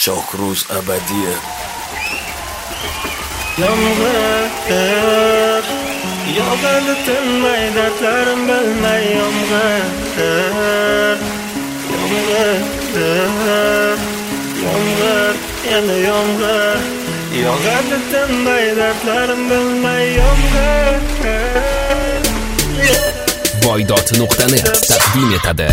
Shohruz Abadiyev. Yomg'ir yog'adi tinmay, dardlarim bilmay. Yomg'ir yana yomg'ir yog'adi tinmay, dardlarim bilmay. Yomg'ir Voydot.net taqdim etadi.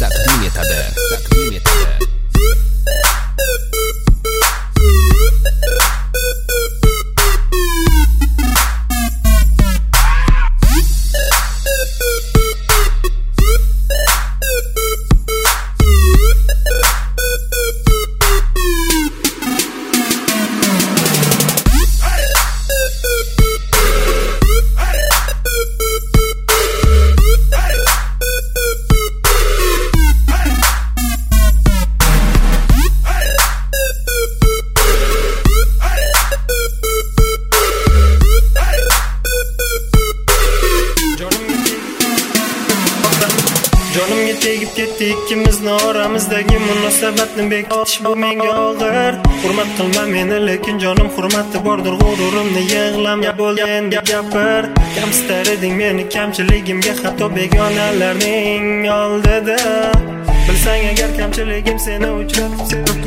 Jonimga tegib ketdi ikkimizni oramizdagi munosabatni bekitish bu menga og'ir. Hurmat qilma meni, lekin jonim hurmati bordir, g'ururimni yig'lama bo'lgan gapir. Kamsitar eding meni kamchiligimga, hatto begonalarning oldida. Bilsang agar kamchiligim seni uchratib sevib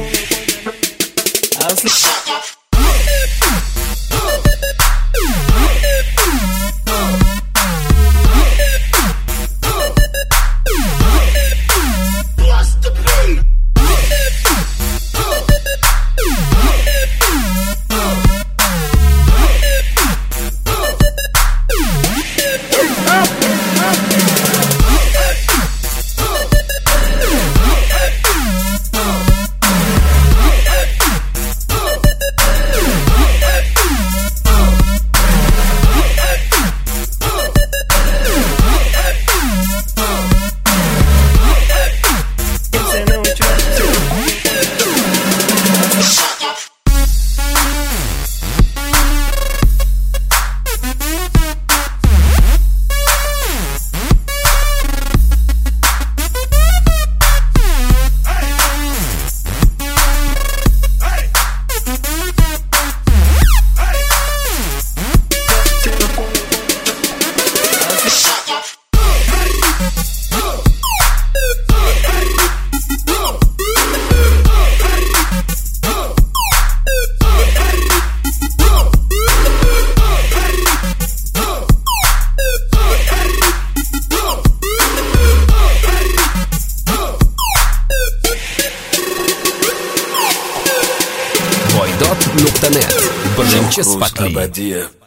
Voydot.net birinchi sifatli